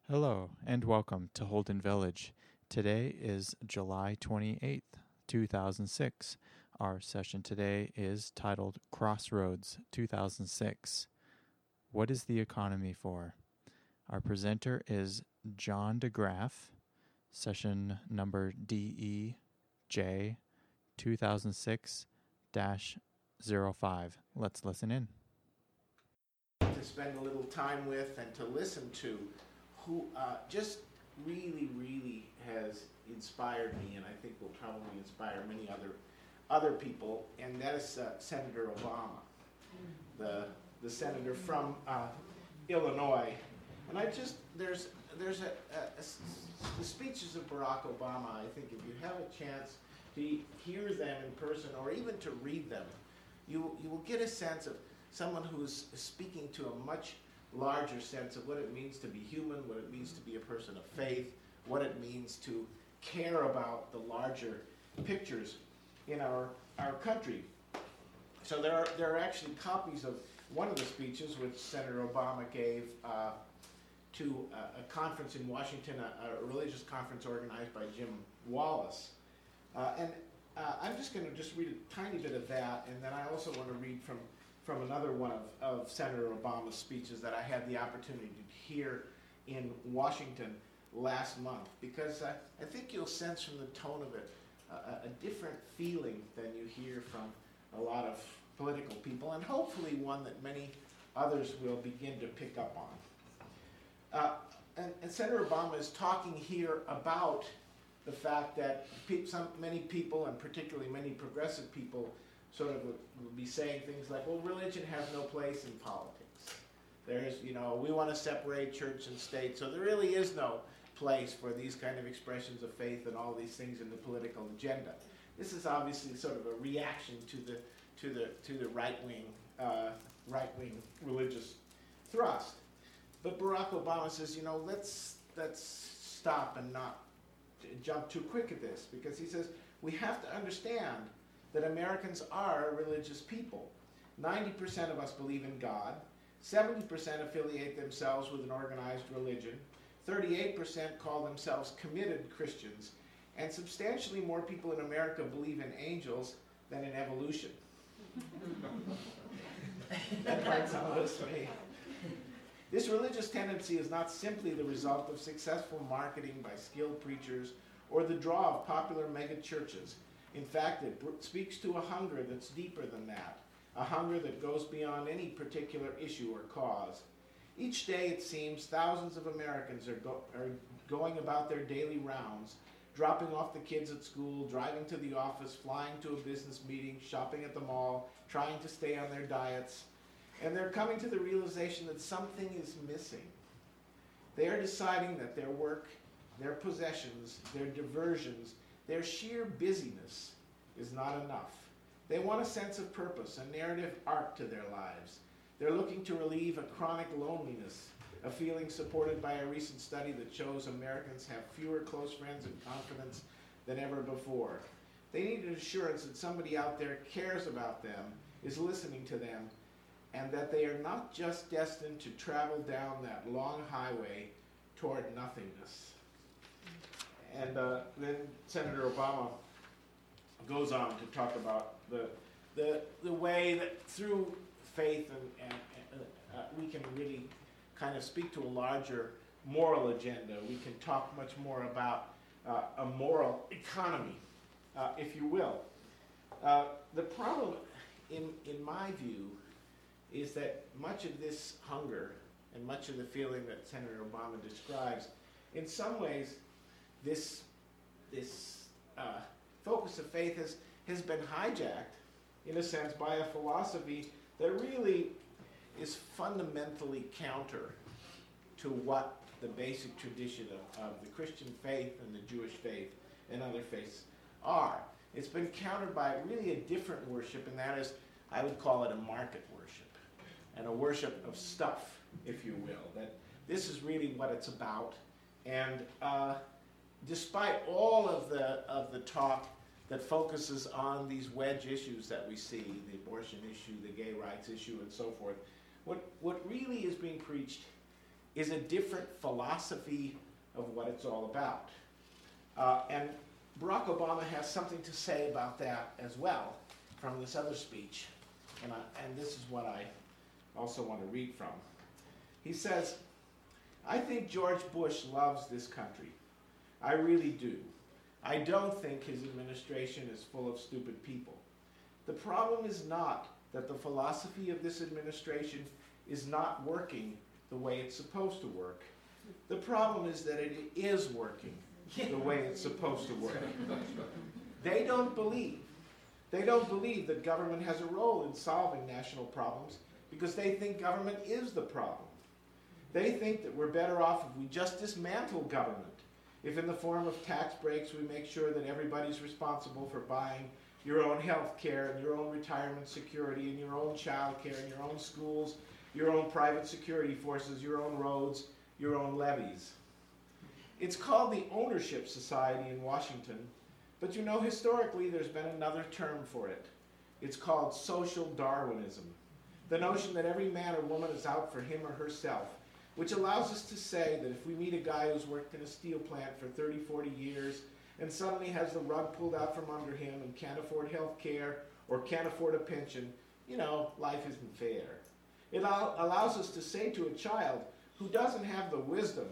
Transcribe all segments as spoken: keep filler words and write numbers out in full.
Hello and welcome to Holden Village. Today is July twenty-eighth, two thousand six. Our session today is titled Crossroads two thousand six. What is the economy for? Our presenter is John DeGraff, session number D E J two thousand six dash zero five. Let's listen in. To spend a little time with and to listen to, who uh, just really, really has inspired me, and I think will probably inspire many other other people, and that is uh, Senator Obama, the the senator from uh, Illinois. And I just there's there's a, a, a the speeches of Barack Obama. I think if you have a chance to hear them in person or even to read them, you you will get a sense of someone who's speaking to a much larger sense of what it means to be human, what it means to be a person of faith, what it means to care about the larger pictures in our our country. So there are there are actually copies of one of the speeches which Senator Obama gave uh, to a, a conference in Washington, a, a religious conference organized by Jim Wallace. Uh, and uh, I'm just going to just read a tiny bit of that, and then I also want to read from from another one of, of Senator Obama's speeches that I had the opportunity to hear in Washington last month, because I, I think you'll sense from the tone of it uh, a different feeling than you hear from a lot of political people, and hopefully one that many others will begin to pick up on. Uh, and, and Senator Obama is talking here about the fact that pe- some, many people, and particularly many progressive people, sort of would, would be saying things like, well, religion has no place in politics. There's, you know, we want to separate church and state, so there really is no place for these kind of expressions of faith and all these things in the political agenda. This is obviously sort of a reaction to the to the to the right-wing uh, right-wing religious thrust. But Barack Obama says, you know, let's let's stop and not jump too quick at this, because he says we have to understand that Americans are a religious people. ninety percent of us believe in God, seventy percent affiliate themselves with an organized religion, thirty-eight percent call themselves committed Christians, and substantially more people in America believe in angels than in evolution. That might sound good to me. This religious tendency is not simply the result of successful marketing by skilled preachers or the draw of popular mega churches. In fact, it br- speaks to a hunger that's deeper than that, a hunger that goes beyond any particular issue or cause. Each day, it seems, thousands of Americans are, go- are going about their daily rounds, dropping off the kids at school, driving to the office, flying to a business meeting, shopping at the mall, trying to stay on their diets, and they're coming to the realization that something is missing. They are deciding that their work, their possessions, their diversions, their sheer busyness is not enough. They want a sense of purpose, a narrative arc to their lives. They're looking to relieve a chronic loneliness, a feeling supported by a recent study that shows Americans have fewer close friends and confidants than ever before. They need an assurance that somebody out there cares about them, is listening to them, and that they are not just destined to travel down that long highway toward nothingness. And uh, then Senator Obama goes on to talk about the the the way that through faith and, and, and uh, we can really kind of speak to a larger moral agenda. We can talk much more about uh, a moral economy, uh, if you will. Uh, the problem, in in my view, is that much of this hunger and much of the feeling that Senator Obama describes, in some ways, this this uh, focus of faith has, has been hijacked, in a sense, by a philosophy that really is fundamentally counter to what the basic tradition of, of the Christian faith and the Jewish faith and other faiths are. It's been countered by really a different worship, and that is, I would call it a market worship, and a worship of stuff, if you will. That this is really what it's about, and uh, despite all of the of the talk that focuses on these wedge issues that we see, the abortion issue, the gay rights issue, and so forth, what what really is being preached is a different philosophy of what it's all about. Uh, and Barack Obama has something to say about that as well from this other speech. And, I, and this is what I also want to read from. He says, "I think George Bush loves this country. I really do. I don't think his administration is full of stupid people. The problem is not that the philosophy of this administration is not working the way it's supposed to work. The problem is that it is working the way it's supposed to work. They don't believe. They don't believe that government has a role in solving national problems because they think government is the problem. They think that we're better off if we just dismantle government. If in the form of tax breaks we make sure that everybody's responsible for buying your own health care and your own retirement security and your own child care and your own schools, your own private security forces, your own roads, your own levies. It's called the ownership society in Washington, but you know, historically there's been another term for it. It's called social Darwinism, the notion that every man or woman is out for him or herself, which allows us to say that if we meet a guy who's worked in a steel plant for thirty, forty years and suddenly has the rug pulled out from under him and can't afford health care or can't afford a pension, you know, life isn't fair. It al- allows us to say to a child who doesn't have the wisdom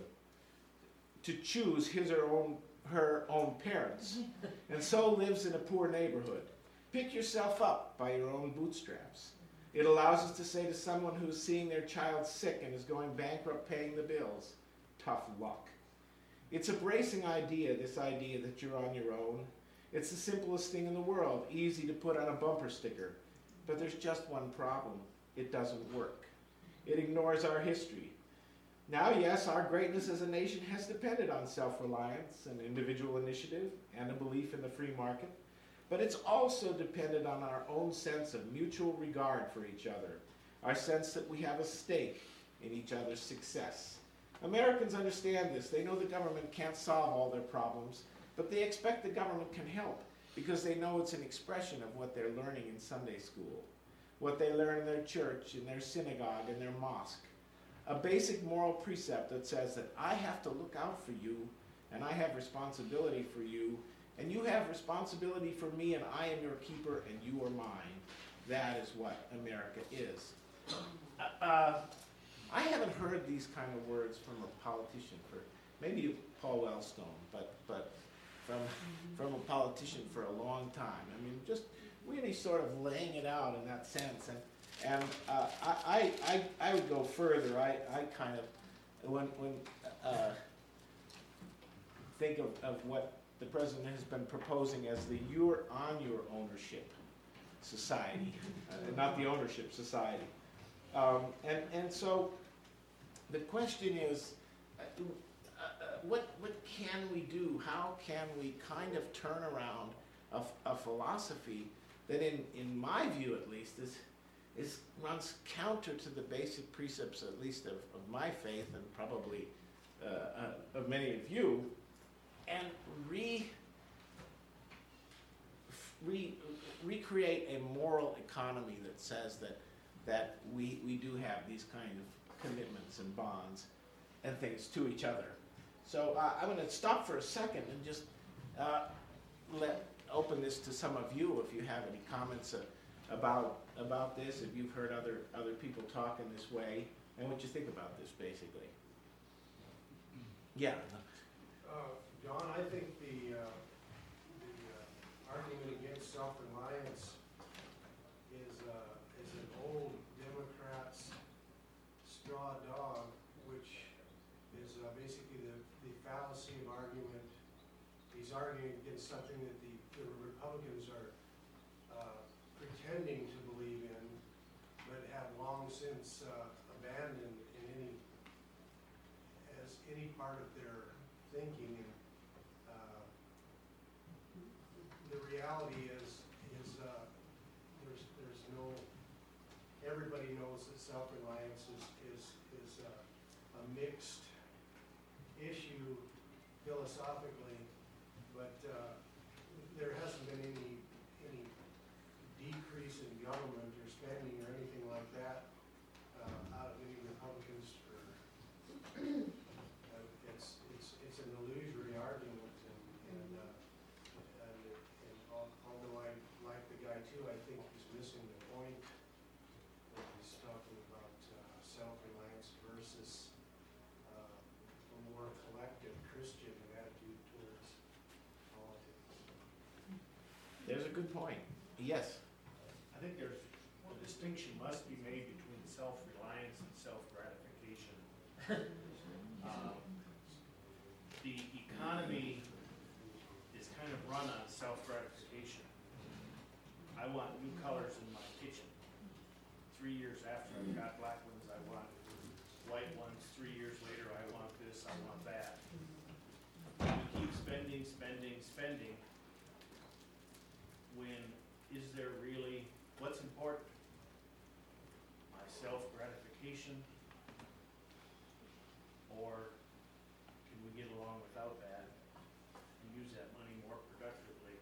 to choose his or own, her own parents and so lives in a poor neighborhood, pick yourself up by your own bootstraps. It allows us to say to someone who's seeing their child sick and is going bankrupt paying the bills, tough luck. It's a bracing idea, this idea that you're on your own. It's the simplest thing in the world, easy to put on a bumper sticker. But there's just one problem. It doesn't work. It ignores our history. Now, yes, our greatness as a nation has depended on self-reliance and individual initiative and a belief in the free market. But it's also depended on our own sense of mutual regard for each other, our sense that we have a stake in each other's success. Americans understand this. They know the government can't solve all their problems, but they expect the government can help because they know it's an expression of what they're learning in Sunday school, what they learn in their church, in their synagogue, in their mosque. A basic moral precept that says that I have to look out for you, and I have responsibility for you, and you have responsibility for me, and I am your keeper, and you are mine. That is what America is. Uh, uh, I haven't heard these kind of words from a politician for, maybe Paul Wellstone, but but from from a politician for a long time. I mean, just really sort of laying it out in that sense. And and uh, I, I I would go further. I, I kind of when when uh, think of, of what the president has been proposing as the "you're on your ownership" society, uh, not the ownership society. Um, and and so the question is, uh, uh, what what can we do? How can we kind of turn around a, a philosophy that, in in my view at least, is is runs counter to the basic precepts, at least of, of my faith and probably uh, uh, of many of you, and re, re recreate a moral economy that says that that we, we do have these kind of commitments and bonds and things to each other. So uh, I'm going to stop for a second and just uh, let open this to some of you if you have any comments uh, about about this, if you've heard other other people talk in this way, and what you think about this, basically. Yeah. Uh, John, I think the, uh, the uh, argument against self-reliance is uh, is an old Democrats straw dog, which is uh, basically the, the fallacy of argument. He's arguing against something that the, the Republicans are uh, pretending to believe in, but have long since uh, abandoned in any as any part of their thinking. And uh, the reality is is uh, there's there's no. Everybody knows that self-reliance is is is uh, a mixed issue philosophically, but uh, there hasn't been any any decrease in government or spending or anything like that uh, out of any Republicans for good point. Yes. I think there's, a distinction must be made between self-reliance and self-gratification. Um, The economy is kind of run on self-gratification. I want new colors in my kitchen. Three years after I've got black ones, I want white ones. Three years later, I want this, I want that. We keep spending, spending, spending. When is there really, what's important? My self-gratification, or can we get along without that and use that money more productively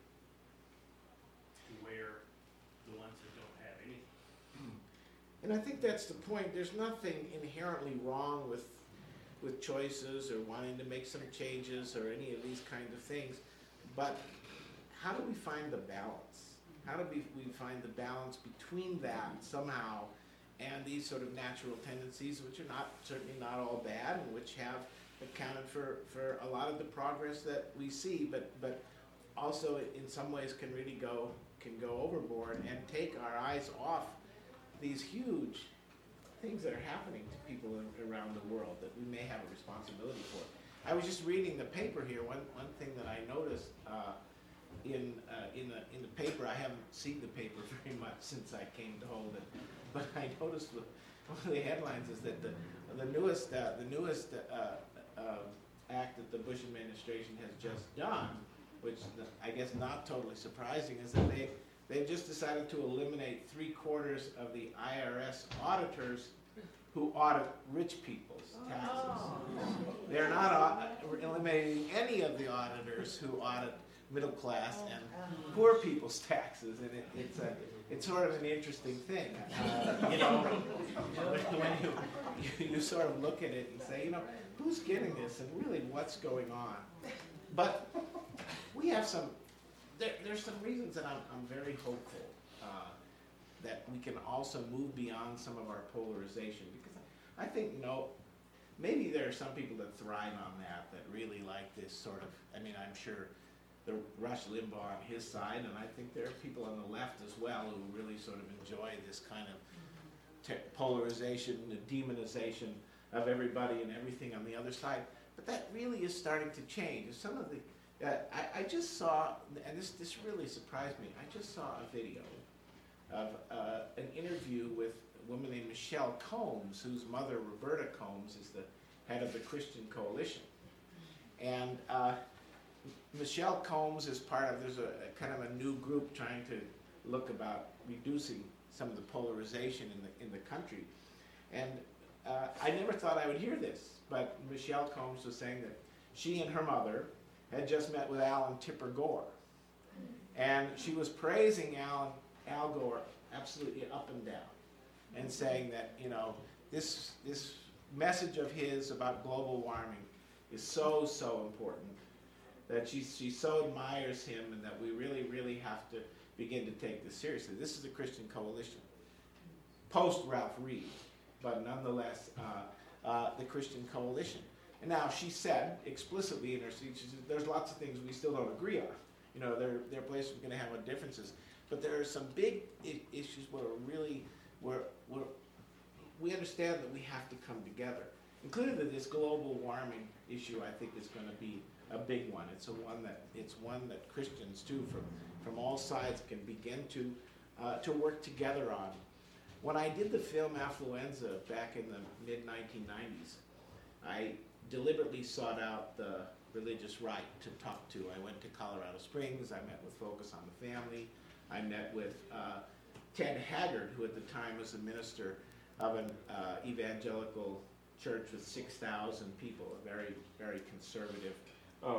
to where the ones that don't have anything? And I think that's the point. There's nothing inherently wrong with with choices or wanting to make some changes or any of these kinds of things. But how do we find the balance? How do we, we find the balance between that somehow and these sort of natural tendencies, which are not certainly not all bad and which have accounted for, for a lot of the progress that we see, but but also in some ways can really go can go overboard and take our eyes off these huge things that are happening to people in, around the world that we may have a responsibility for. I was just reading the paper here. One one thing that I noticed uh, in uh, in the in the paper, I haven't seen the paper very much since I came to Holden, but I noticed the, one of the headlines is that the the newest uh, the newest uh, uh, act that the Bush administration has just done, which I guess not totally surprising, is that they they've just decided to eliminate three quarters of the I R S auditors who audit rich people's taxes. Oh. They're not au- eliminating any of the auditors who audit middle class and poor people's taxes, and it, it's a it's sort of an interesting thing, uh, you know. When you, you you sort of look at it and say, you know, who's getting this, and really what's going on? But we have some. There, there's some reasons that I'm I'm very hopeful uh, that we can also move beyond some of our polarization, because I think, you know, maybe there are some people that thrive on that, that really like this sort of. I mean, I'm sure. The Rush Limbaugh on his side, and I think there are people on the left as well who really sort of enjoy this kind of te- polarization, the demonization of everybody and everything on the other side. But that really is starting to change. Some of the, uh, I, I just saw, and this this really surprised me. I just saw a video of uh, an interview with a woman named Michelle Combs, whose mother, Roberta Combs, is the head of the Christian Coalition, and. Uh, Michelle Combs is part of, there's a, a kind of a new group trying to look about reducing some of the polarization in the in the country. And uh, I never thought I would hear this, but Michelle Combs was saying that she and her mother had just met with Alan Tipper Gore. And she was praising Alan, Al Gore absolutely up and down, and saying that, you know, this this message of his about global warming is so, so important, that she, she so admires him, and that we really, really have to begin to take this seriously. This is the Christian Coalition, post-Ralph Reed, but nonetheless uh, uh, the Christian Coalition. And now she said explicitly in her speech, she said, there's lots of things we still don't agree on. You know, there, there are places we're going to have our differences, but there are some big I- issues where we're really, where, where we understand that we have to come together. Including that this global warming issue, I think, is going to be a big one. It's a one that it's one that Christians too, from from all sides, can begin to uh, to work together on. When I did the film Affluenza back in the mid nineteen nineties, I deliberately sought out the religious right to talk to. I went to Colorado Springs. I met with Focus on the Family. I met with uh, Ted Haggard, who at the time was the minister of an uh, evangelical church with six thousand people, a very, very conservative um,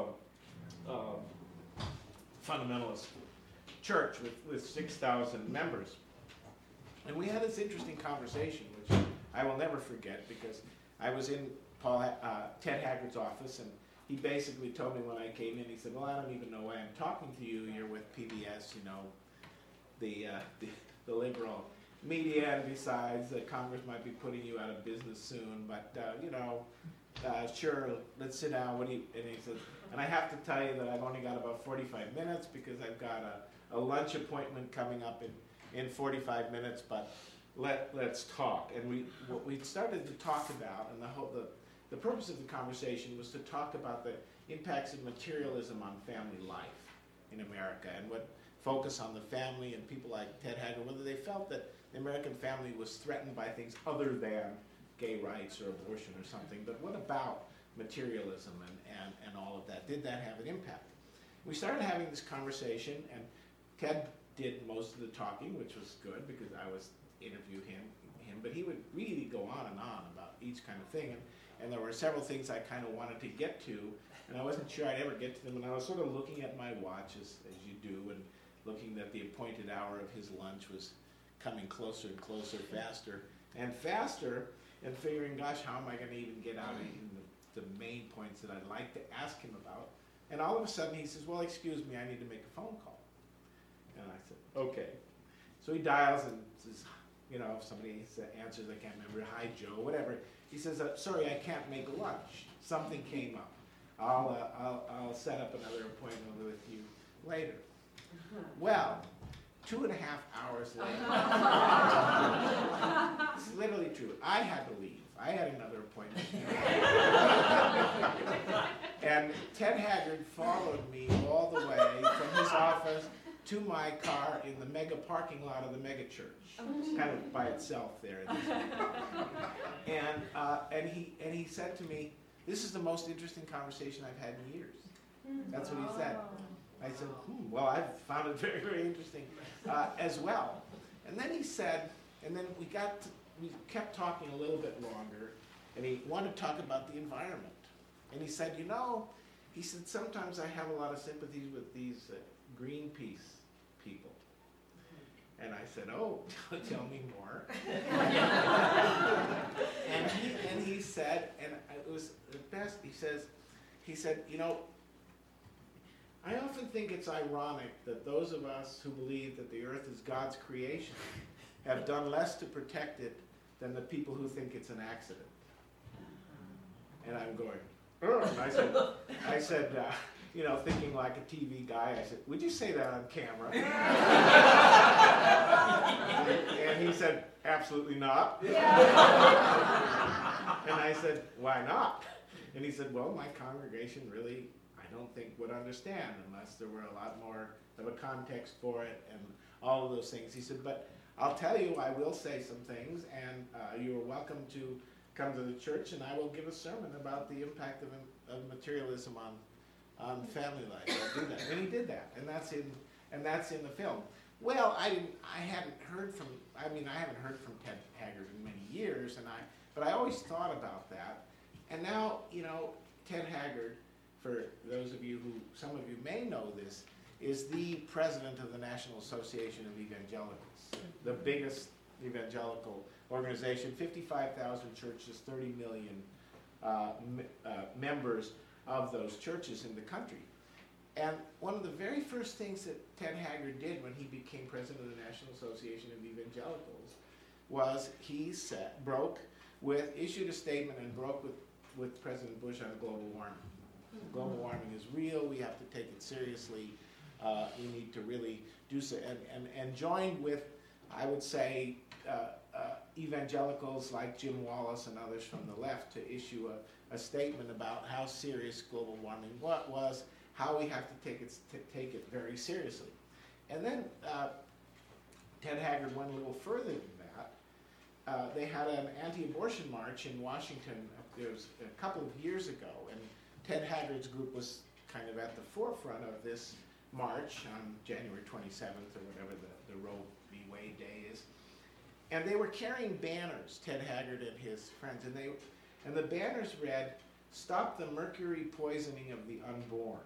um, fundamentalist church with, with six thousand members. And we had this interesting conversation, which I will never forget, because I was in Paul, uh, Ted Haggard's office, and he basically told me when I came in, he said, well, I don't even know why I'm talking to you. You're with P B S, you know, the, uh, the, the liberal media, and besides, uh, Congress might be putting you out of business soon, but, uh, you know, uh, sure, let's sit down. What do you, and he said, and I have to tell you that I've only got about forty-five minutes because I've got a lunch appointment coming up in, in forty-five minutes, but let, let's talk. And we, what we started to talk about, and the, whole, the, the purpose of the conversation was to talk about the impacts of materialism on family life in America, and what focus on the family and people like Ted Haggard, whether they felt that the American family was threatened by things other than gay rights or abortion or something, but what about materialism and, and, and all of that? Did that have an impact? We started having this conversation, and Ted did most of the talking, which was good because I was interviewing him, him, but he would really go on and on about each kind of thing, and, and there were several things I kind of wanted to get to, and I wasn't sure I'd ever get to them, and I was sort of looking at my watch, as, as you do, and looking that the appointed hour of his lunch was coming closer and closer, faster and faster, and figuring, gosh, how am I going to even get out in the, the main points that I'd like to ask him about? And all of a sudden he says, well, excuse me, I need to make a phone call. And I said, okay. So he dials and says, you know, if somebody answers, I can't remember, hi, Joe, whatever. He says, uh, sorry, I can't make lunch. Something came up. I'll, uh, I'll, I'll set up another appointment with you later. Well, two and a half hours later, this is literally true, I had to leave. I had another appointment. And Ted Haggard followed me all the way from his office to my car in the mega parking lot of the mega church, kind of by itself there. In this and uh, and he and he said to me, "This is the most interesting conversation I've had in years." That's what he said. I said, hmm, well, I've found it very, very interesting uh, as well. And then he said, and then we got, to, we kept talking a little bit longer, and he wanted to talk about the environment. And he said, you know, he said, sometimes I have a lot of sympathies with these uh, Greenpeace people. And I said, oh, tell me more. and, he, and he said, and it was the best, he says, he said, you know, I often think it's ironic that those of us who believe that the earth is God's creation have done less to protect it than the people who think it's an accident. And I'm going, oh, and I said, I said, uh, you know, thinking like a T V guy, I said, would you say that on camera? And he said, absolutely not. Yeah. And I said, why not? And he said, well, my congregation really, I don't think would understand unless there were a lot more of a context for it and all of those things. He said, but I'll tell you, I will say some things, and uh, you are welcome to come to the church, and I will give a sermon about the impact of, of materialism on on family life. I'll do that, and he did that, and that's in and that's in the film. Well, I didn't, I hadn't heard from, I mean, I haven't heard from Ted Haggard in many years, and I, but I always thought about that, and now, you know, Ted Haggard, for those of you who, some of you may know this, is the president of the National Association of Evangelicals, the biggest evangelical organization, fifty-five thousand churches, thirty million uh, m- uh, members of those churches in the country. And one of the very first things that Ted Haggard did when he became president of the National Association of Evangelicals was he set, broke with, issued a statement and broke with, with President Bush on global warming. Global warming is real. We have to take it seriously. Uh, we need to really do so. And, and, and joined with, I would say, uh, uh, evangelicals like Jim Wallace and others from the left to issue a, a statement about how serious global warming what was, how we have to take it, t- take it very seriously. And then uh, Ted Haggard went a little further than that. Uh, they had an anti-abortion march in Washington. There was a couple of years ago, and Ted Haggard's group was kind of at the forefront of this march on January twenty-seventh or whatever the, the Roe v. Wade day is. And they were carrying banners, Ted Haggard and his friends, and they and the banners read, "Stop the mercury poisoning of the unborn."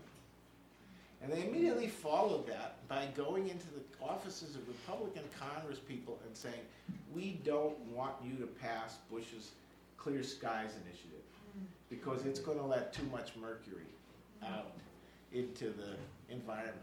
And they immediately followed that by going into the offices of Republican Congress people and saying, we don't want you to pass Bush's Clear Skies Initiative because it's going to let too much mercury out into the environment.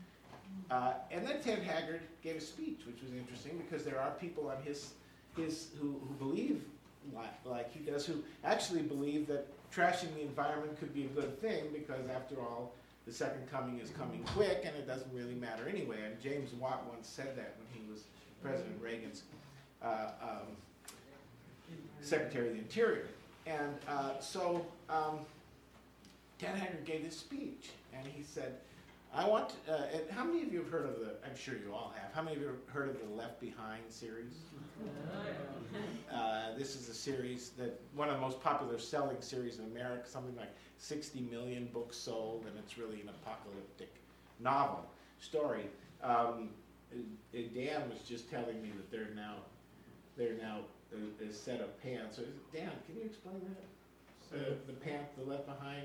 Uh, and then Ted Haggard gave a speech, which was interesting because there are people on his, his who, who believe like, like he does, who actually believe that trashing the environment could be a good thing because, after all, the second coming is coming quick, and it doesn't really matter anyway. And James Watt once said that when he was President Reagan's uh, um, Secretary of the Interior. And uh, so um, Ted Haggard gave this speech, and he said, I want to, uh, and how many of you have heard of the, I'm sure you all have, how many of you have heard of the Left Behind series? Uh, this is a series that, one of the most popular selling series in America, something like sixty million books sold, and it's really an apocalyptic novel story. Um, uh, Dan was just telling me that they're now, they're now a, a set of pants. So, Dan, can you explain that? Uh, the pant, the Left Behind?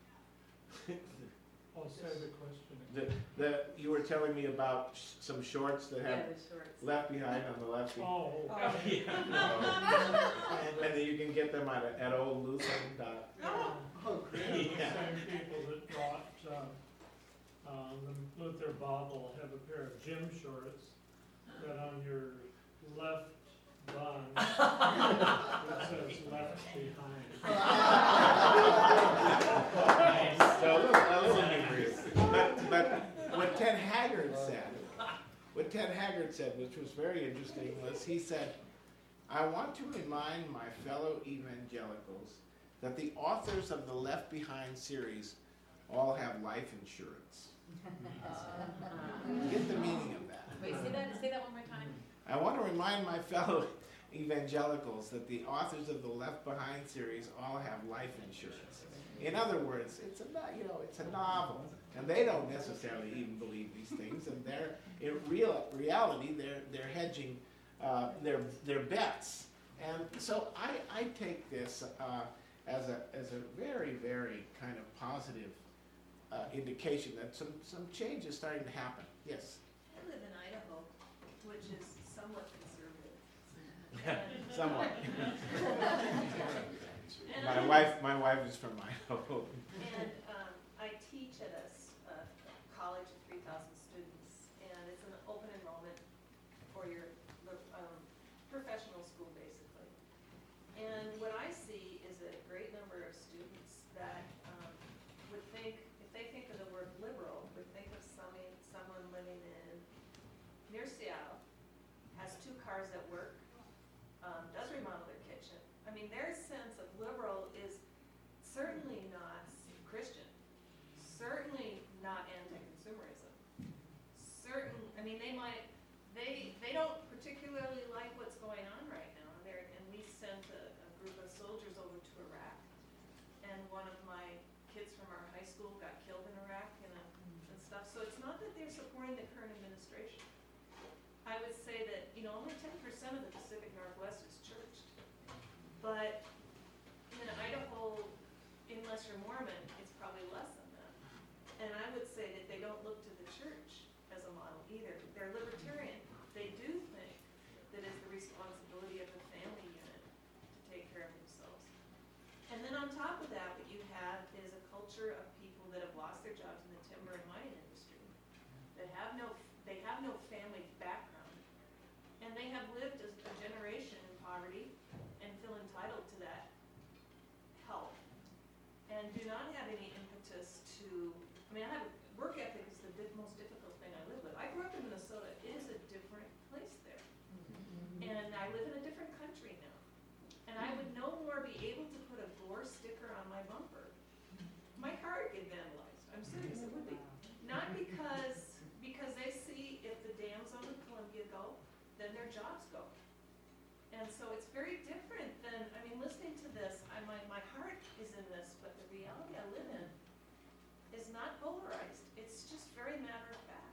I'll say the question. The, the, you were telling me about sh some shorts that have Yeah, the shorts. Left Behind on the left. Oh, Oh. okay. and, and then you can get them at, at old Lutheran dot. Oh, great. The Yeah. same people that brought, um, uh, the Luther Bob will have a pair of gym shorts that on your left bun, it says left behind. So a little, a little humorous. But, but what Ted Haggard said, what Ted Haggard said, which was very interesting, was he said, I want to remind my fellow evangelicals that the authors of the Left Behind series all have life insurance. Get the meaning of that. Wait, say that, say that one more time. I want to remind my fellow evangelicals that the authors of the Left Behind series all have life insurance. In other words, it's a no- you know it's a novel, and they don't necessarily even believe these things, and they're in real reality they're they're hedging uh, their their bets. And so I I take this uh, as a as a very very kind of positive uh, indication that some some change is starting to happen. Yes. I live in Idaho, which is somewhat conservative. Somewhat. And My I- wife, my wife is from Idaho. And um, I teach at a, s- a college of three thousand students, and it's an open enrollment for your um, professional school, basically. And what I see is a great number of students that um, would think, if they think of the word liberal, would think of somebody, someone living in near Seattle, has two cars at work, um, does remodel their kitchen. I mean, their sense of liberal is certainly not Christian, certainly not anti-consumerism. Certain, I mean, they might, they they don't particularly like what's going on right now. And, they're, and we sent a, a group of soldiers over to Iraq, and one of my kids from our high school got killed in Iraq and, a, and stuff. So it's not that they're supporting the current administration. I would say that, you know, only ten percent of the Pacific Northwest is churched. But in Idaho, unless you're Mormon, it's probably less than that. And I would say that they don't look to the church as a model either. They're libertarian. They do think that it's the responsibility of the family unit to take care of themselves. And then on top of that, what you have is a culture of people that have lost their jobs in the timber and mining industry, that have no, they have no family background, and they have lived as a generation in poverty and feel entitled to that help, and do not have any impetus to, I mean, I have, work ethic is the di- most difficult thing I live with. I grew up in Minnesota. It is a different place there. And I live in a different country now. And I would no more be able to put a Gore sticker on my bumper. My car would get vandalized. I'm serious, it would be. Not because, because they see if the dams on the Columbia go, then their jobs go. And so it's very different than, I mean, listening to this, I, my, my heart is in this, but the reality I live in is not polarized. It's just very matter of fact.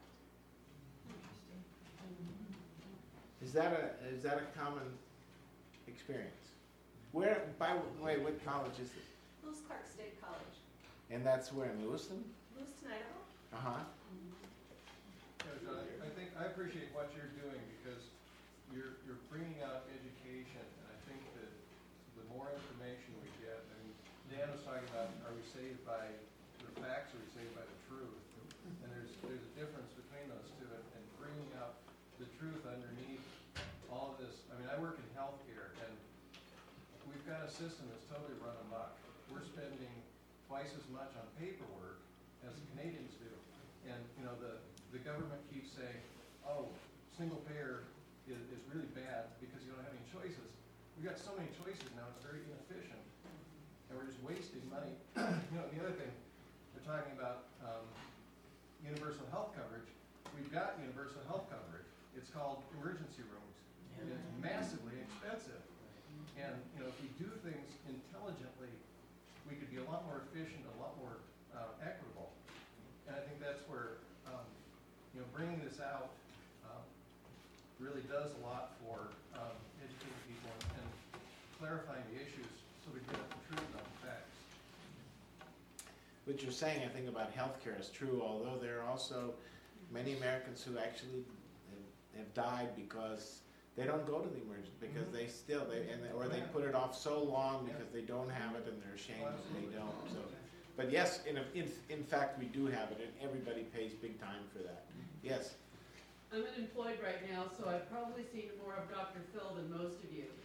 Is that a is that a common experience? Where by the way, what college is it? Lewis Clark State College, And that's where in Lewiston? Lewiston, Idaho. Uh huh. Yeah, John, I I think, I appreciate what you're doing because you're, you're bringing out education, and I think that the more information we get, I mean, Dan was talking about, are we saved by the facts, or are we saved by the truth? And there's, there's a difference between those two, and, and bringing out the truth underneath all of this. I mean, I work in healthcare, and we've got a system that's totally run amok. We're spending twice as much on paperwork as the Canadians do. And, you know, the, the government keeps saying, oh, single payer is, is really bad because you don't have any choices. We've got so many choices now, it's very inefficient, and we're just wasting money. You know, the other thing, they're talking about um, universal health coverage. We've got universal health coverage. It's called emergency rooms. And it's massively expensive. And, you know, if we do things intelligently, we could be a lot more efficient, a lot more uh, equitable. And I think that's where, um, you know, bringing this out um, really does a lot for um, educating people and, and clarifying the issues so we get at the truth of the facts. What you're saying, I think, about healthcare is true, although there are also many Americans who actually have, have died because they don't go to the emergency, because they still, they and or they put it off so long because they don't have it and they're ashamed that they don't. So, but yes, in, a, in in fact, we do have it, and everybody pays big time for that. Yes. I'm unemployed right now, so I've probably seen more of Doctor Phil than most of you.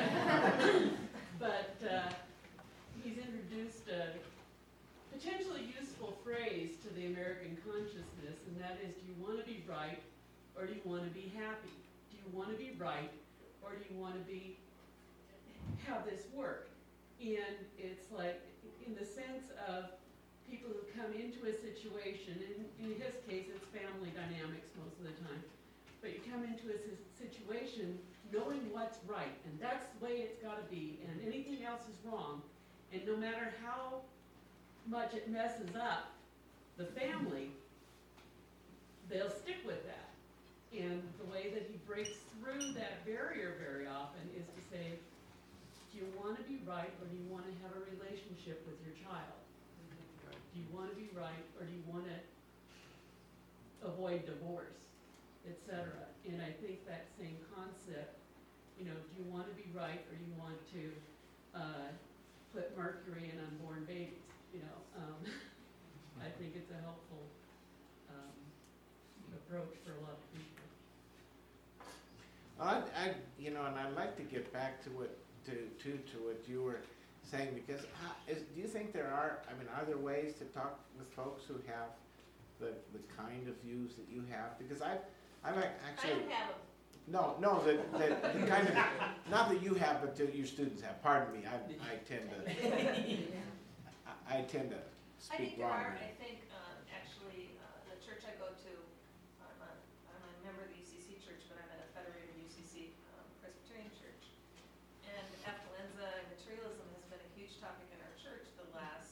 But uh, he's introduced a potentially useful phrase to the American consciousness, and that is, do you want to be right or do you want to be happy? Do you want to be right or do you want to be have this work? And it's like, in the sense of people who come into a situation, and in his case it's family dynamics most of the time, but you come into a si- situation knowing what's right, and that's the way it's got to be, and anything else is wrong, and no matter how much it messes up the family, they'll stick with that. And the way that he breaks through that barrier very often is to say, do you want to be right or do you want to have a relationship with your child? Do you want to be right or do you want to avoid divorce, et cetera? And I think that same concept, you know, do you want to be right or do you want to uh, put mercury in unborn babies? You know, um, I think it's a helpful um, approach for a lot of people. I, I, you know, and I'd like to get back to what to to, to what you were saying, because how, is, do you think there are? I mean, are there ways to talk with folks who have the the kind of views that you have? Because I've I've actually. I don't have them. No, no, the, the, the kind of, not that you have, but that your students have. Pardon me, I, I tend to, I, I tend to I think speak there are, wrongly. I think, um, actually, uh, the church I go to, I'm a, I'm a member of the U C C church, but I'm at a federated U C C um, Presbyterian church. And affluenza and materialism has been a huge topic in our church the last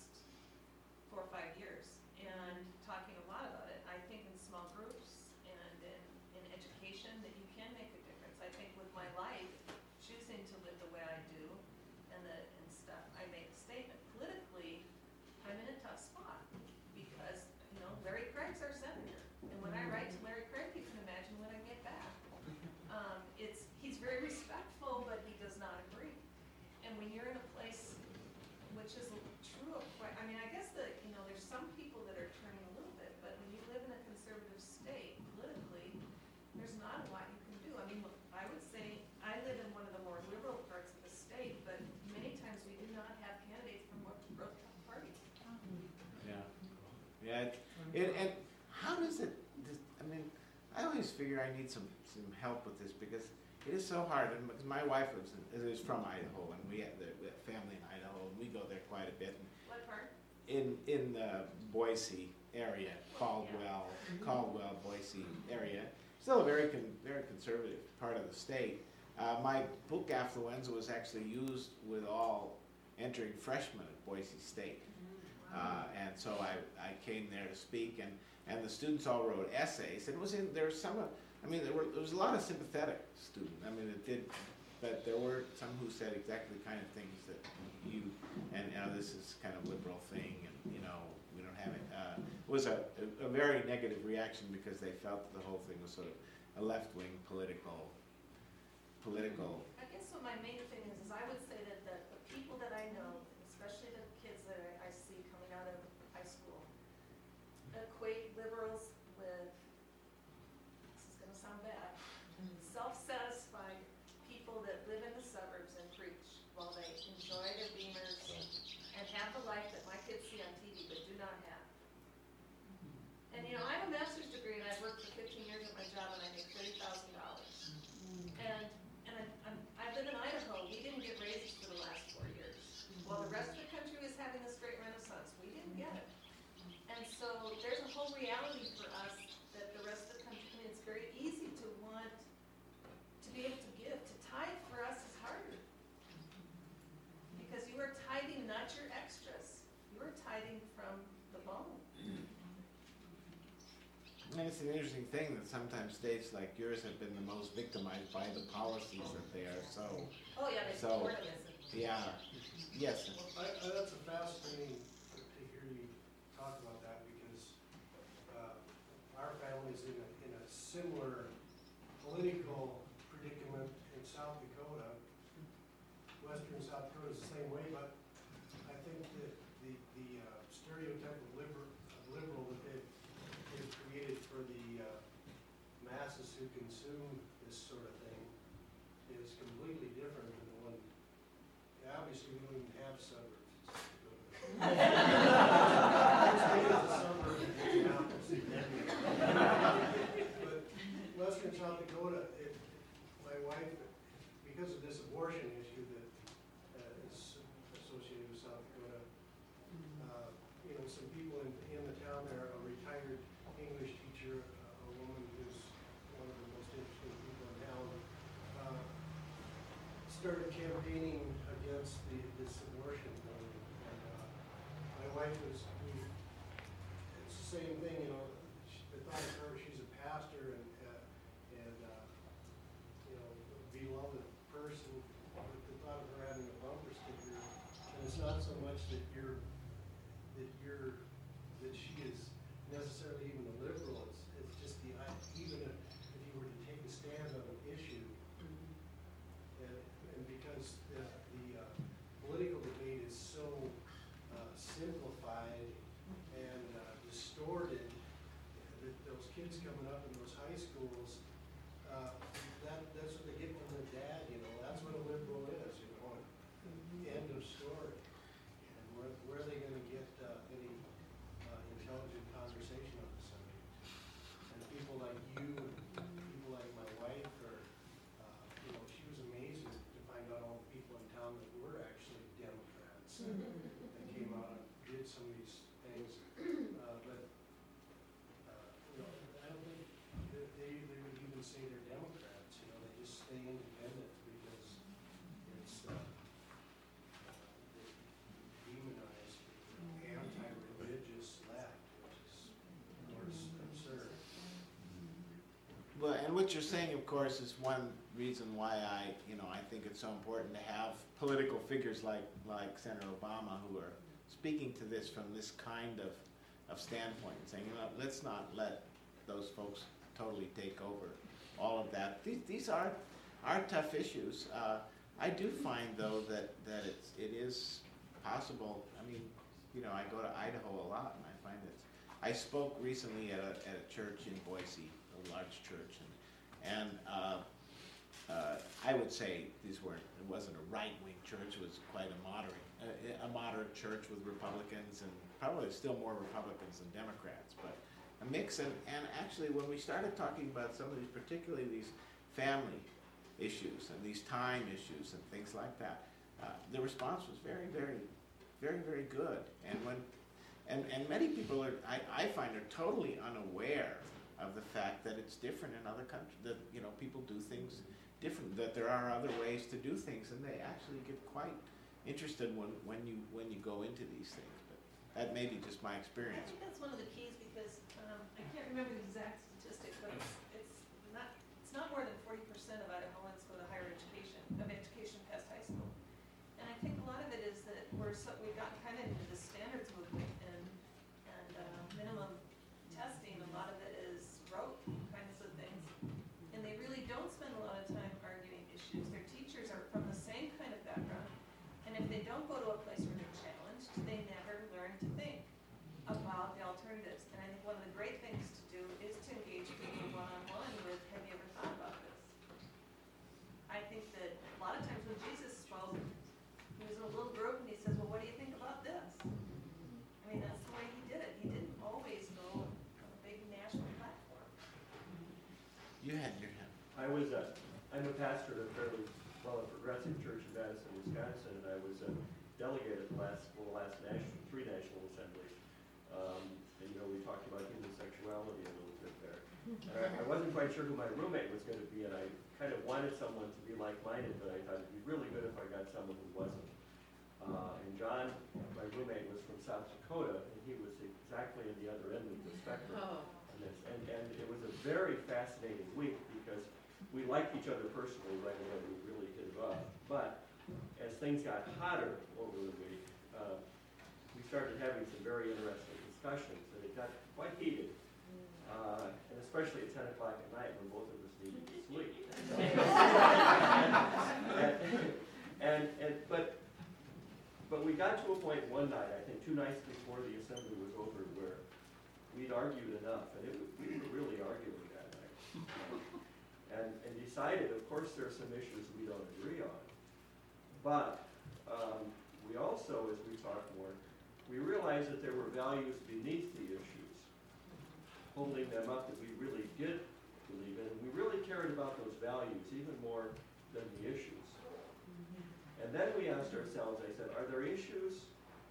four or five years. And talking a lot about it, I think in small groups and in, in education that you can make a difference. I think with my life, choosing to live the way I do and the, and stuff, I make a statement. Politically, I'm in a tough spot because, you know, Larry Craig's our senator. And when I write to Larry Craig, you can imagine what I get back. Um, it's, he's very respectful, but he does not agree. And when you're in a place which is true of, I mean, I guess that, you know, there's some people that are turning a little bit, but when you live in a conservative state politically, there's not a lot you can do. I mean, I would say I live in one of the more liberal parts of the state, but many times we do not have candidates from both parties. Yeah, yeah, it, it, and how does it, this, I mean, I always figure I need some, some help with this because it is so hard, and because my wife lives in, is from Idaho, and we have, the, we have family in Idaho, and we go there quite a bit. And What part? in in the Boise area, Caldwell, Caldwell, Boise area, still a very con, very conservative part of the state. Uh, my book Affluenza was actually used with all entering freshmen at Boise State, uh, and so I, I came there to speak, and, and the students all wrote essays, and it was in there was some of, I mean there were there was a lot of sympathetic students. I mean it did, but there were some who said exactly the kind of things that you and you know, this is kind of liberal thing, and you know we don't have it. Uh, it was a, a, a very negative reaction because they felt that the whole thing was sort of a left-wing political political. I guess what my main thing is, is I would say that the, the people that I know, especially the kids that I, I see coming out of high school, equate liberals with, this is gonna sound bad, self-satisfied people that live in the suburbs and preach while they enjoy their Beamers and have the life that my kids see on T V but do not have. job and I make thirty thousand dollars. And, and I'm, I'm, I live in Idaho, we didn't get raises for the last four years. While the rest of the country was having this great renaissance, we didn't get it. And so there's a whole reality for us that the rest of the country, I mean, it's very easy to want to be able to give. To tithe for us is harder. Because you are tithing not your extras. You are tithing from the bone. And it's an interesting thing that sometimes states like yours have been the most victimized by the policies that they are so, Oh, yeah, there's So- more to this. yeah, yes. Well, I, I, that's a fascinating to to hear you talk about that because, uh, our family's in a, in a similar political predicament in South Dakota. Western South Dakota is the same way, but I think that the, the uh, stereotype of liberal, of liberal that they've, they've created for the, uh, masses who consume this sort of thing is completely different than the one. Obviously, we don't even have suburbs in South Dakota. It's a suburb of Indianapolis. But Western South Dakota, it, my wife, because of this abortion issue that uh, is associated with South Dakota, uh, you know, some people in, in the town there, a retired English teacher, uh, a woman who's one of the most interesting people in town, uh, started campaigning against the, this abortion thing. And uh, my wife was, we, it's the same thing, you know, she, the thought of her, she's a pastor and, uh, and uh, you know, a beloved person, but the thought of her having a bumper sticker, and it's not so much that you're, that you're, that she is necessarily even a liberal, it's, it's just the, I- even if, if you were to take a stand on an issue, and, and because the, the uh, political debate is so uh, simplified and uh, distorted, that those kids coming up in those high schools, uh, that, that's what they get from their dad, you know, that's what a liberal is, you know, and end of story. And where, where are they gonna get uh, any uh, intelligent conversation on the subject? And people like you, people like my wife, or, uh, you know, she was amazing to find out all the people in town that were actually Democrats that came out and did some of these things. Uh, but, uh, you know, I don't think that they, they would even say they're Democrats, you know, they just stay independent because it's, uh, uh, they demonize the anti-religious left, which is, of course, absurd. Well, and what you're saying, of course, is one reason why I, you know, I think it's so important to have political figures like, like Senator Obama who are speaking to this from this kind of, of standpoint, saying, you know, let's not let those folks totally take over all of that. These, these are, are tough issues. Uh, I do find, though, that, that it's, it is possible. I mean, you know, I go to Idaho a lot, and I find that I spoke recently at a, at a church in Boise, a large church, and, and uh, uh, I would say these weren't, it wasn't a right-wing church, it was quite a moderate, uh, a moderate church with Republicans, and probably still more Republicans than Democrats, but a mix. And, and actually, when we started talking about some of these, particularly these family issues and these time issues and things like that, uh, the response was very, very, very, very good. And when, and, and many people are, I, I find, are totally unaware of the fact that it's different in other countries, that, you know, people do things different, that there are other ways to do things, and they actually get quite interested when, when you, when you go into these things. But that may be just my I experience. think that's one of the keys because, um, I can't remember the exact statistic, but it's, it's not, it's not more than forty percent of Idahoans go to higher education, of education past high school. And I think a lot of it is that we're so, we've gotten kind of into the standards movement and, and, uh, minimum testing, a lot of it is rote kinds of things. And they really don't spend a lot of time arguing issues. Their teachers are from the same kind of background. And if they don't go to a place where they're challenged, they never learn to think about the alternatives. And I think one of the great things to do is to engage people one-on-one with, have you ever thought about this? I think that a lot of times when Jesus spoke, he was in a little group and he says, well, what do you think about this? I mean, that's the way he did it. He didn't always go on a big national platform. pastor at a fairly well, a progressive church in Madison, Wisconsin, and I was a delegate at the last, well, the last national, three national assemblies. Um, and, you know, we talked about human sexuality a little bit there. And I, I wasn't quite sure who my roommate was going to be, and I kind of wanted someone to be like-minded, but I thought it'd be really good if I got someone who wasn't. Uh, and John, my roommate, was from South Dakota, and he was exactly at the other end of the spectrum. Oh. on this. And, and it was a very fascinating week because we liked each other personally right away. We really hit it off. But as things got hotter over the week, uh, we started having some very interesting discussions, and it got quite heated. Uh, and especially at ten o'clock at night when both of us needed to sleep. and, and, and, and, but, but we got to a point one night, I think two nights before the assembly was over, where we'd argued enough, and it was, we were really arguing that night. And, and decided, of course, there are some issues we don't agree on, but um, we also, as we talked more, we realized that there were values beneath the issues, holding them up that we really did believe in, and we really cared about those values even more than the issues. And then we asked ourselves, I said, are there issues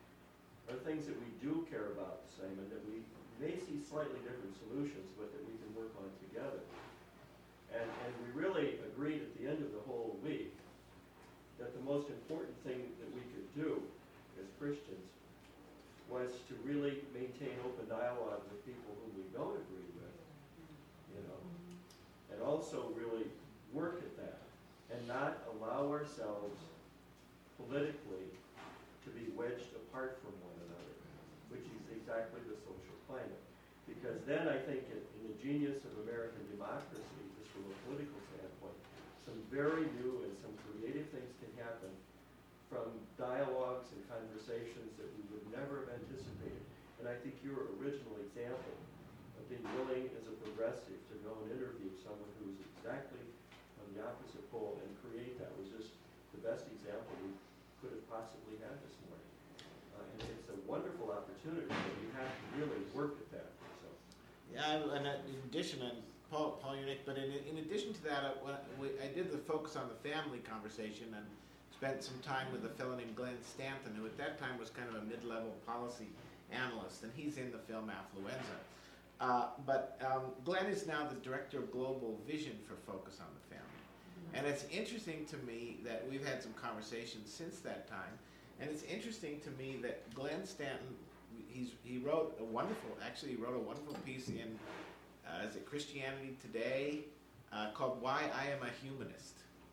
or things that we do care about the same and that we may see slightly different solutions but that we can work on together? And, and we really agreed at the end of the whole week that the most important thing that we could do as Christians was to really maintain open dialogue with people whom we don't agree with, you know, and also really work at that and not allow ourselves politically to be wedged apart from one another, which is exactly the social climate. Because then I think in, in the genius of American democracy, just from a political standpoint, some very new and some creative things can happen from dialogues and conversations that we would never have anticipated. And I think your original example of being willing as a progressive to go and interview someone who's exactly on the opposite pole and create that was just the best example we could have possibly had this morning. Uh, and it's a wonderful opportunity, but you have to really work at that. So. Yeah, and in addition, and Paul, Paul Unick, but in, in addition to that, I, when I did the focus on the family conversation and spent some time with a fellow named Glenn Stanton, who at that time was kind of a mid-level policy analyst, and he's in the film Affluenza. Uh, but um, Glenn is now the director of global vision for Focus on the Family. And it's interesting to me that we've had some conversations since that time, and it's interesting to me that Glenn Stanton, he's, he wrote a wonderful, actually he wrote a wonderful piece in, uh, is it Christianity Today, uh, called Why I Am a Humanist.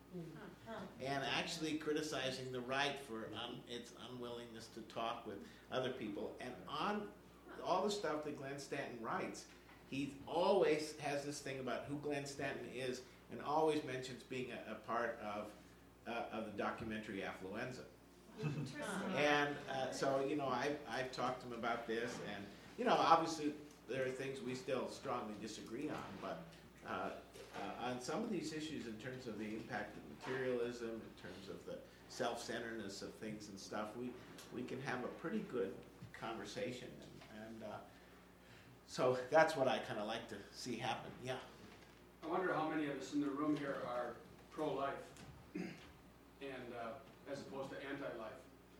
And actually criticizing the right for un, its unwillingness to talk with other people. And on all the stuff that Glenn Stanton writes, he always has this thing about who Glenn Stanton is and always mentions being a, a part of uh, of the documentary Affluenza. And uh, so, you know, I've, I've talked to him about this, and, you know, obviously there are things we still strongly disagree on, but uh, uh, on some of these issues in terms of the impact of materialism, in terms of the self-centeredness of things and stuff, we, we can have a pretty good conversation. And, and uh, so that's what I kind of like to see happen, yeah. I wonder how many of us in the room here are pro-life, and uh, as opposed to anti-life.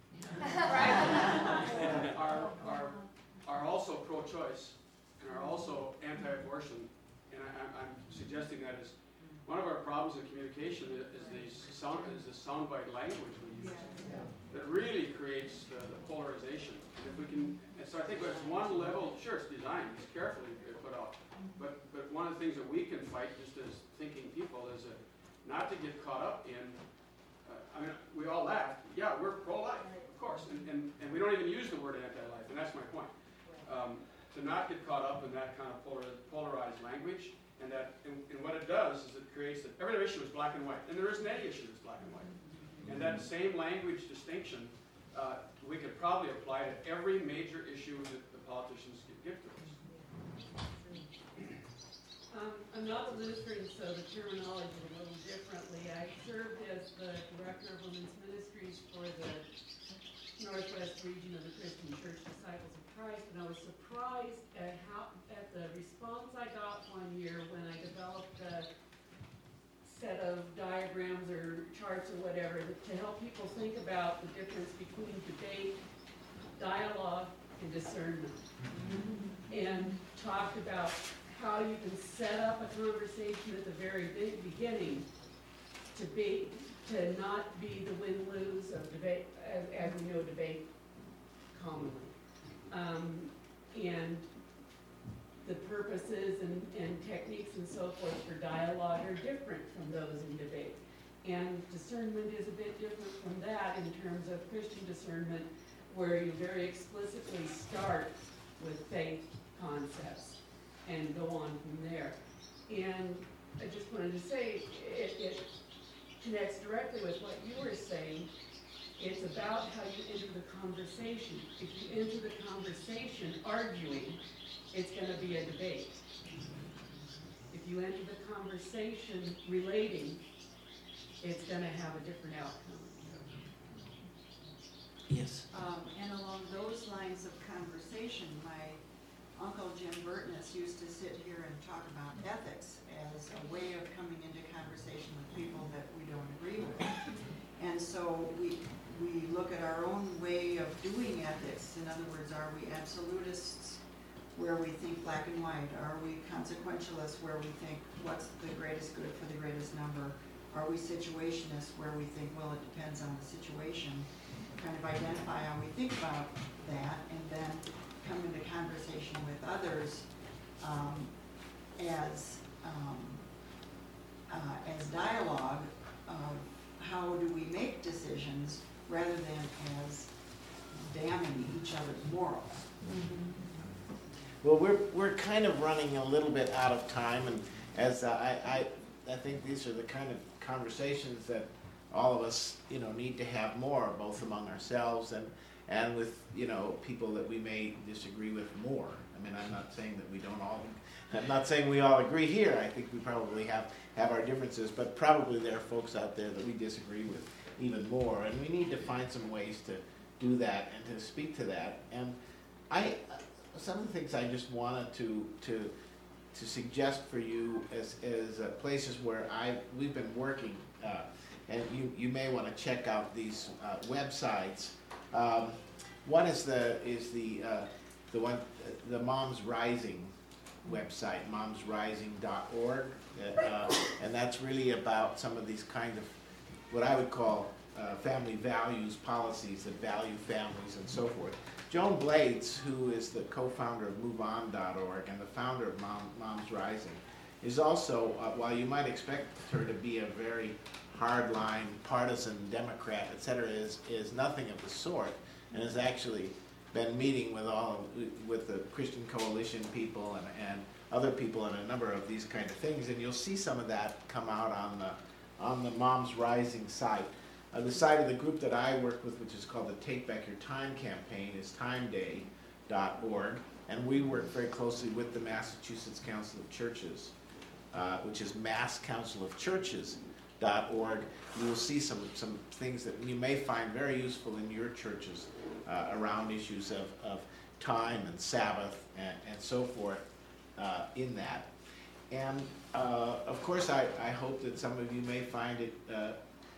And are, are, are also pro-choice, and are also anti-abortion. And I, I'm suggesting that is one of our problems in communication is, is the sound is the soundbite language we use that really creates the, the polarization. And if we can, and so I think it's one level. Sure, it's designed, it's carefully put out, but but one of the things that we can fight just as thinking people is a, not to get caught up in. Uh, I mean, we all laugh. Yeah, we're pro-life, of course, and, and and we don't even use the word anti-life, and that's my point. Um, to not get caught up in that kind of polar, polarized language. And that, and, and what it does is it creates that every issue is black and white, and there isn't any issue that's black and white. And that same language distinction, uh, we could probably apply to every major issue that the politicians give to us. Um, I'm not a Lutheran, so the terminology is a little differently. I served as the director of women's ministries for the Northwest region of the Christian Church Disciples of Christ, and I was surprised at how at the response I got one year when I developed the set of diagrams or charts or whatever to help people think about the difference between debate, dialogue, and discernment. And talked about how you can set up a conversation at the very big beginning to be, to not be the win-lose of debate, as, as we know debate commonly. Um, and the purposes and, and techniques and so forth for dialogue are different from those in debate. And discernment is a bit different from that in terms of Christian discernment, where you very explicitly start with faith concepts and go on from there. And I just wanted to say, it, it connects directly with what you were saying. It's about how you enter the conversation. If you enter the conversation arguing, it's going to be a debate. If you enter the conversation relating, it's going to have a different outcome. Yes. Um, and along those lines of conversation, my uncle Jim Burtness used to sit here and talk about ethics as a way of coming into conversation with people that we don't agree with. And so we we look at our own way of doing ethics. In other words, are we absolutists where we think black and white? Are we consequentialists where we think what's the greatest good for the greatest number? Are we situationists where we think, well, it depends on the situation? Kind of identify how we think about that, and then come into conversation with others um, as um, uh, as dialogue of how do we make decisions rather than as damning each other's morals. Mm-hmm. Well, we're we're kind of running a little bit out of time, and as uh, I, I I think these are the kind of conversations that all of us, you know, need to have more, both among ourselves and and with, you know, people that we may disagree with more. I mean, I'm not saying that we don't all, I'm not saying we all agree here. I think we probably have, have our differences, but probably there are folks out there that we disagree with even more, and we need to find some ways to do that and to speak to that. And I, some of the things I just wanted to to to suggest for you as as uh, places where I we've been working. Uh, And you, you may want to check out these uh, websites. Um, one is the is the uh, the one the Moms Rising website, moms rising dot org, uh, and that's really about some of these kind of what I would call uh, family values policies that value families and so forth. Joan Blades, who is the co-founder of move on dot org and the founder of Mom, Moms Rising, is also, uh, while you might expect her to be a very hardline, partisan Democrat, et cetera, is is nothing of the sort, and has actually been meeting with all with the Christian Coalition people and, and other people and a number of these kind of things, and you'll see some of that come out on the on the Moms Rising site. Uh, the site of the group that I work with, which is called the Take Back Your Time campaign, is time day dot org, and we work very closely with the Massachusetts Council of Churches, uh, which is mass council of churches dot org. You will see some some things that you may find very useful in your churches uh, around issues of, of time and Sabbath and, and so forth uh, in that. And uh, of course, I, I hope that some of you may find it, uh,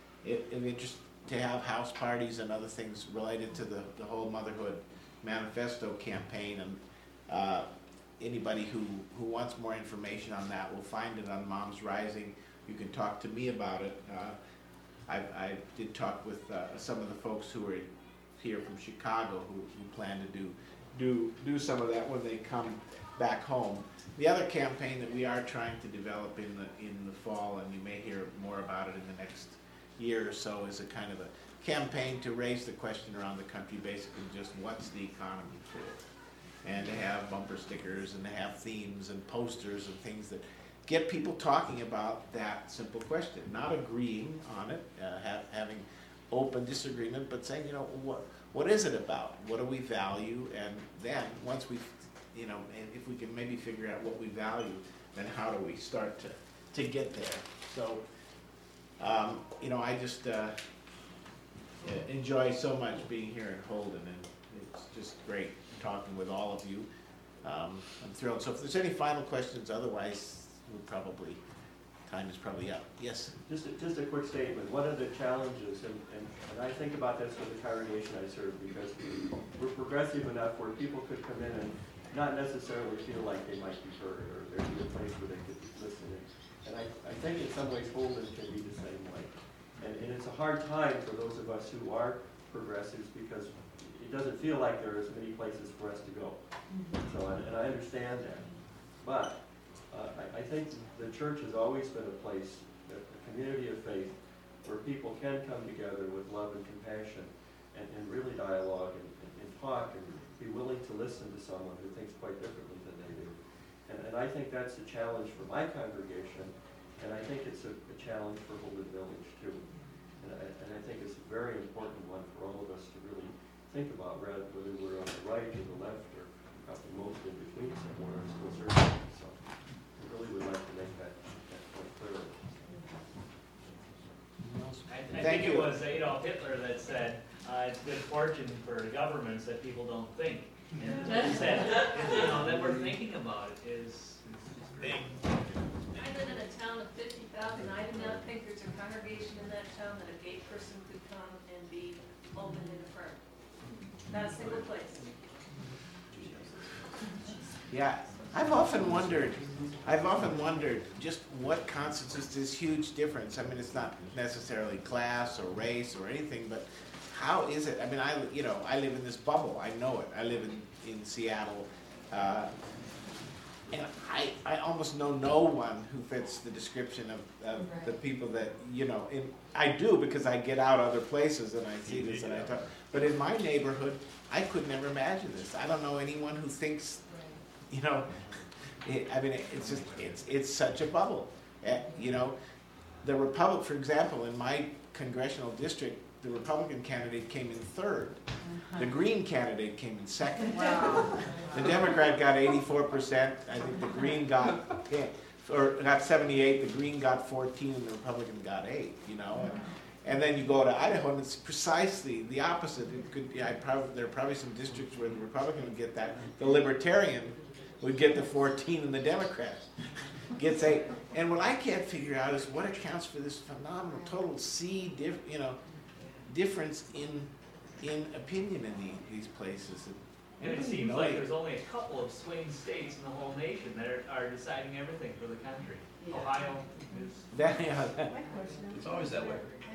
it of interest to have house parties and other things related to the, the whole Motherhood Manifesto campaign. And uh, anybody who, who wants more information on that will find it on Moms Rising. You can talk to me about it. Uh, I, I did talk with uh, some of the folks who are here from Chicago who, who plan to do, do, do some of that when they come back home. The other campaign that we are trying to develop in the, in the fall, and you may hear more about it in the next year or so, is a kind of a campaign to raise the question around the country, basically just what's the economy for? And to have bumper stickers and to have themes and posters and things that get people talking about that simple question, not agreeing on it, uh, have, having open disagreement, but saying, you know, what what is it about? What do we value? And then once we, you know, if we can maybe figure out what we value, then how do we start to, to get there? So, um, you know, I just uh, enjoy so much being here in Holden, and it's just great talking with all of you. Um, I'm thrilled. So if there's any final questions, otherwise we'll probably time is probably up. Yes? Just a, just a quick statement. One of the challenges, and, and, and I think about this with the congregation I serve, because we're progressive enough where people could come in and not necessarily feel like they might be heard, or there'd be a place where they could listen. And I, I think in some ways Holden can be the same way. And, and it's a hard time for those of us who are progressives, because it doesn't feel like there are as many places for us to go. So, and, and I understand that. But uh, I, I think the church has always been a place, a, a community of faith, where people can come together with love and compassion and, and really dialogue and, and, and talk and be willing to listen to someone who thinks quite differently than they do. And, and I think that's a challenge for my congregation, and I think it's a, a challenge for Holden Village too. And I, and I think it's a very important one for all of us to really think about, rather whether we're on the right or the left or up the most in between somewhere in school services. So I really would like to make that, that point clear. I, I Thank think you. it was Adolf Hitler that said, uh, it's good fortune for governments that people don't think. And he said, you know, that we're thinking about it is, is big. I live in a town of fifty thousand, I do not think there's a congregation in that town that a gay person could come and be open and affirmed. Not a single place. Yeah, I've often wondered, I've often wondered just what constitutes this huge difference. I mean, it's not necessarily class or race or anything, but how is it? I mean, I, you know, I live in this bubble. I know it. I live in, in Seattle. Uh, and I, I almost know no one who fits the description of, of the people that, you know, in, I do because I get out other places and I see this and I talk. But in my neighborhood, I could never imagine this. I don't know anyone who thinks, you know, it, I mean, it, it's just, it's, it's such a bubble. Uh, you know, the Republic, for example, in my congressional district, the Republican candidate came in third. The Green candidate came in second. Wow. The Democrat got eighty-four percent. I think the Green got, yeah, or got seventy-eight. The Green got fourteen, and the Republican got eight. You know, and, and then you go to Idaho, and it's precisely the opposite. It could, yeah, I probably, there are probably some districts where the Republican would get that. The Libertarian would get the fourteen, and the Democrat gets eight. And what I can't figure out is what accounts for this phenomenal total sea, diff, you know, difference in in opinion in the, these places. And it seems like there's only a couple of swing states in the whole nation that are, are deciding everything for the country. Yeah. Ohio is. That, yeah, that, It's always that way.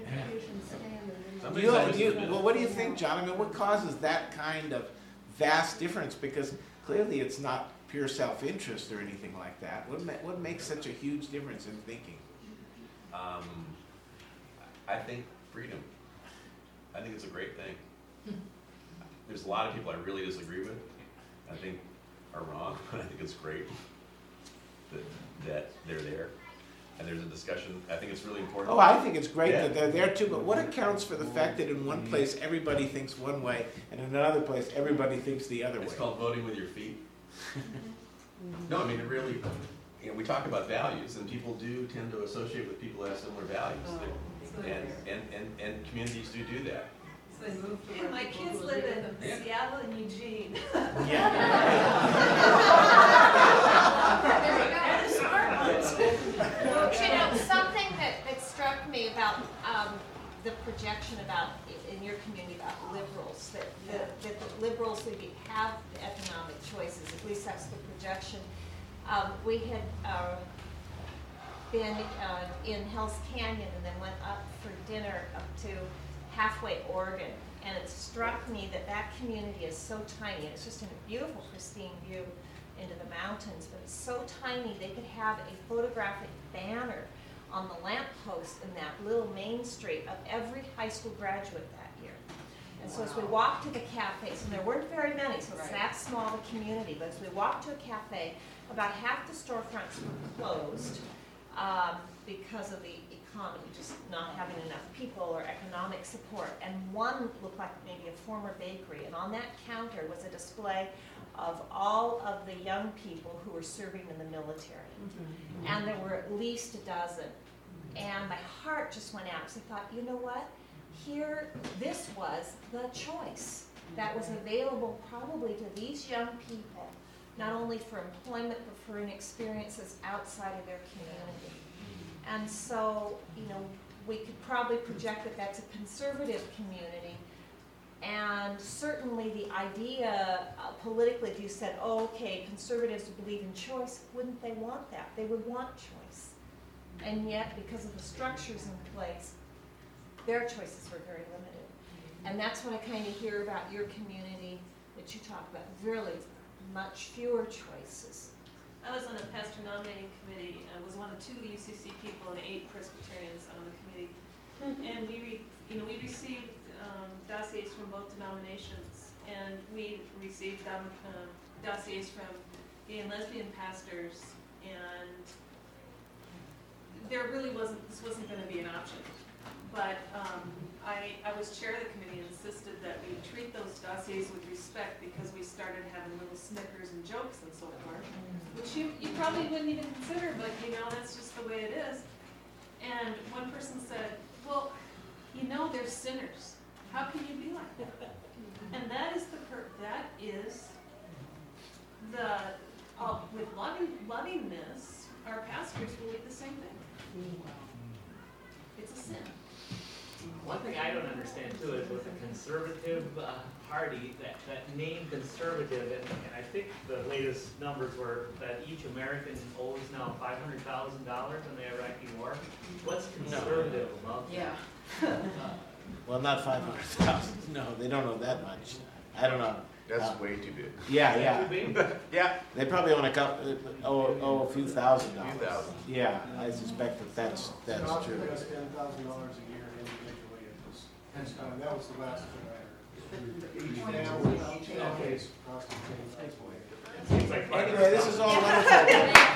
do you, do you, well, what do you think, John? I mean, what causes that kind of vast difference? Because clearly it's not pure self-interest or anything like that. What, ma what makes such a huge difference in thinking? Um, I think freedom. I think it's a great thing. There's a lot of people I really disagree with, I think are wrong, but I think it's great that, that they're there. And there's a discussion, I think it's really important. Oh, I think it's great Yeah. that they're there too, but what accounts for the fact that in one place everybody thinks one way and in another place everybody thinks the other way? It's called voting with your feet. No, I mean, it really, you know, we talk about values, and people do tend to associate with people who have similar values. Oh, And, and, and, and communities do do that. So they moved to my kids live in Yeah. Seattle and Eugene. Yeah. And a smart ones. You know, something that, that struck me about um, the projection about, i- in your community, about liberals, that, that, that the liberals who have the economic choices, at least that's the projection. Um, we had uh, been uh, in Hell's Canyon and then went up for dinner up to Halfway, Oregon, and it struck me that that community is so tiny. It's just in a beautiful, pristine view into the mountains, but it's so tiny they could have a photographic banner on the lamppost in that little main street of every high school graduate that year. And so as we walked to the cafes, and there weren't very many, so it's that small a community, but as we walked to a cafe, about half the storefronts were closed um, because of the economy, just not having enough people or economic support. And one looked like maybe a former bakery, and on that counter was a display of all of the young people who were serving in the military. Mm-hmm. And there were at least a dozen. And my heart just went out, because I thought, you know what? Here, this was the choice that was available probably to these young people, not only for employment, but for an experiences outside of their community. And so, you know, we could probably project that that's a conservative community. And certainly the idea, uh, politically, if you said, oh, okay, conservatives believe in choice, wouldn't they want that? They would want choice. And yet, because of the structures in place, their choices were very limited. And that's what I kind of hear about your community that you talk about, really much fewer choices. I was on a pastor nominating committee. I was one of two U C C people and eight Presbyterians on the committee. And we, re, you know, we received um, dossiers from both denominations, and we received um, uh, dossiers from gay and lesbian pastors, and there really wasn't, this wasn't going to be an option. But um, I, I was chair of the committee and insisted that we treat those dossiers with respect, because we started having little snickers and jokes and so forth, which you, you probably wouldn't even consider, but you know, that's just the way it is. And one person said, well, you know, they're sinners. How can you be like that? And that is the per that is the uh, with loving lovingness, our pastors believe the same thing. It's a sin. One thing I don't understand too is with the conservative uh, party, that, that name conservative, and, and I think the latest numbers were that each American owes now five hundred thousand dollars in the Iraqi war. What's conservative about that? Yeah. Well, not five hundred thousand. No, they don't know that much. I don't know. That's Uh, way too big. Yeah, yeah. Too big? Yeah, they probably own a couple, owe, owe a few thousand dollars. Few thousand. Yeah, I suspect that that's, that's It true. costs ten thousand dollars a year individually at this, this time. That was the last thing I heard. Each family, each family is costing ten thousand dollars. Seems like Anyway, this is all wonderful.